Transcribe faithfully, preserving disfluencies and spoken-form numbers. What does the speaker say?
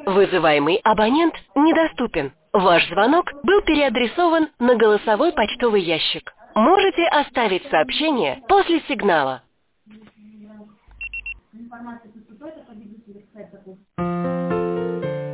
Вызываемый абонент недоступен. Ваш звонок был переадресован на голосовой почтовый ящик. Можете оставить сообщение после сигнала. Информация поступает, а победитель, кстати, такой.